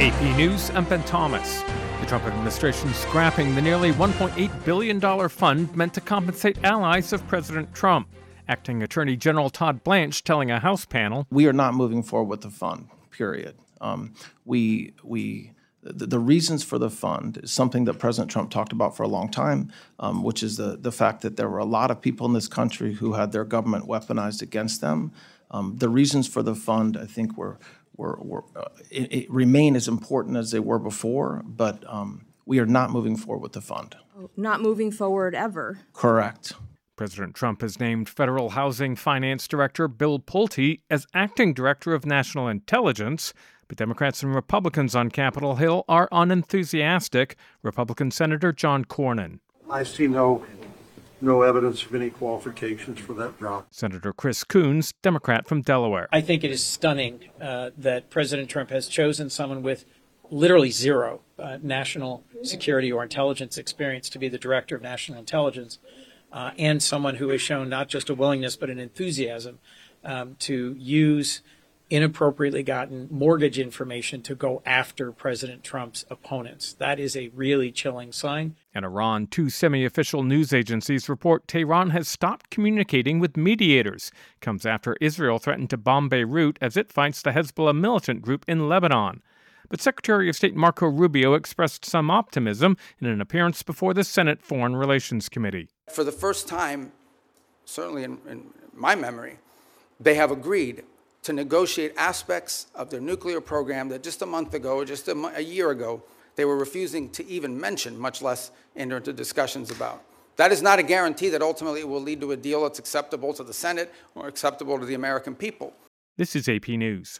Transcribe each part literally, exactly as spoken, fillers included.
A P News, I'm Ben Thomas. The Trump administration scrapping the nearly one point eight billion dollars fund meant to compensate allies of President Trump. Acting Attorney General Todd Blanche telling a House panel, "We are not moving forward with the fund, period. Um, we, we, the, the reasons for the fund is something that President Trump talked about for a long time, um, which is the, the fact that there were a lot of people in this country who had their government weaponized against them. Um, the reasons for the fund, I think, were were, were uh, it, it remain as important as they were before, but um, we are not moving forward with the fund." Not moving forward ever. Correct. President Trump has named Federal Housing Finance Director Bill Pulte as acting director of national intelligence, but Democrats and Republicans on Capitol Hill are unenthusiastic. Republican Senator John Cornyn. I see no no evidence of any qualifications for that job. Senator Chris Coons, Democrat from Delaware. I think it is stunning uh, that President Trump has chosen someone with literally zero uh, national security or intelligence experience to be the director of national intelligence, uh, and someone who has shown not just a willingness but an enthusiasm um, to use inappropriately gotten mortgage information to go after President Trump's opponents. That is a really chilling sign. In Iran, two semi-official news agencies report Tehran has stopped communicating with mediators. Comes after Israel threatened to bomb Beirut as it fights the Hezbollah militant group in Lebanon. But Secretary of State Marco Rubio expressed some optimism in an appearance before the Senate Foreign Relations Committee. For the first time, certainly in, in my memory, they have agreed to negotiate aspects of their nuclear program that just a month ago, just a, a year ago, they were refusing to even mention, much less enter into discussions about. That is not a guarantee that ultimately it will lead to a deal that's acceptable to the Senate or acceptable to the American people. This is A P News.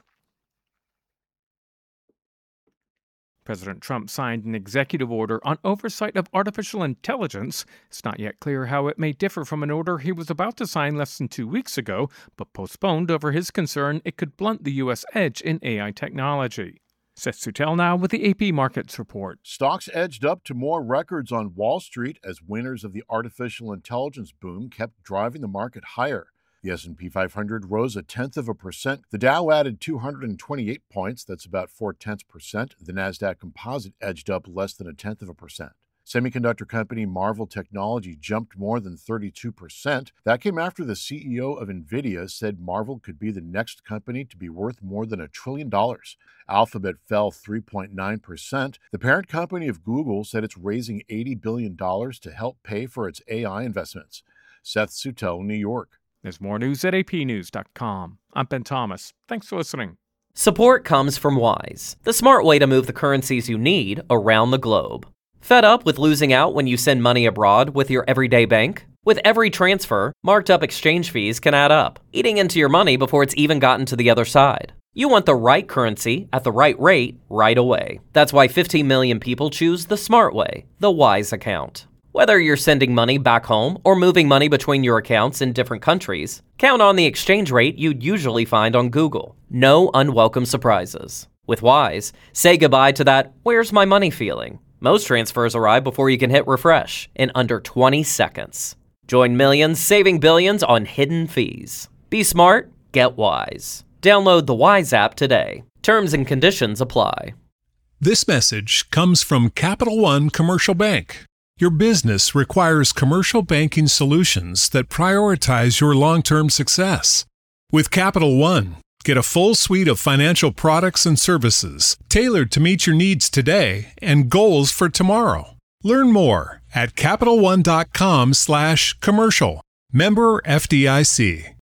President Trump signed an executive order on oversight of artificial intelligence. It's not yet clear how it may differ from an order he was about to sign less than two weeks ago, but postponed over his concern it could blunt the U S edge in A I technology. Seth Sutel now with the A P Markets Report. Stocks edged up to more records on Wall Street as winners of the artificial intelligence boom kept driving the market higher. The S and P five hundred rose a tenth of a percent. The Dow added two hundred twenty-eight points. That's about four-tenths percent. The Nasdaq Composite edged up less than a tenth of a percent. Semiconductor company Marvell Technology jumped more than thirty-two percent. That came after the C E O of NVIDIA said Marvell could be the next company to be worth more than a trillion dollars. Alphabet fell three point nine percent. The parent company of Google said it's raising eighty billion dollars to help pay for its A I investments. Seth Sutel, New York. There's more news at A P news dot com. I'm Ben Thomas. Thanks for listening. Support comes from Wise, the smart way to move the currencies you need around the globe. Fed up with losing out when you send money abroad with your everyday bank? With every transfer, marked up exchange fees can add up, eating into your money before it's even gotten to the other side. You want the right currency at the right rate right away. That's why fifteen million people choose the smart way, the Wise account. Whether you're sending money back home or moving money between your accounts in different countries, count on the exchange rate you'd usually find on Google. No unwelcome surprises. With Wise, say goodbye to that "where's my money" feeling. Most transfers arrive before you can hit refresh in under twenty seconds. Join millions saving billions on hidden fees. Be smart, get Wise. Download the Wise app today. Terms and conditions apply. This message comes from Capital One Commercial Bank. Your business requires commercial banking solutions that prioritize your long-term success. With Capital One, get a full suite of financial products and services tailored to meet your needs today and goals for tomorrow. Learn more at CapitalOne.com slash commercial. Member F D I C.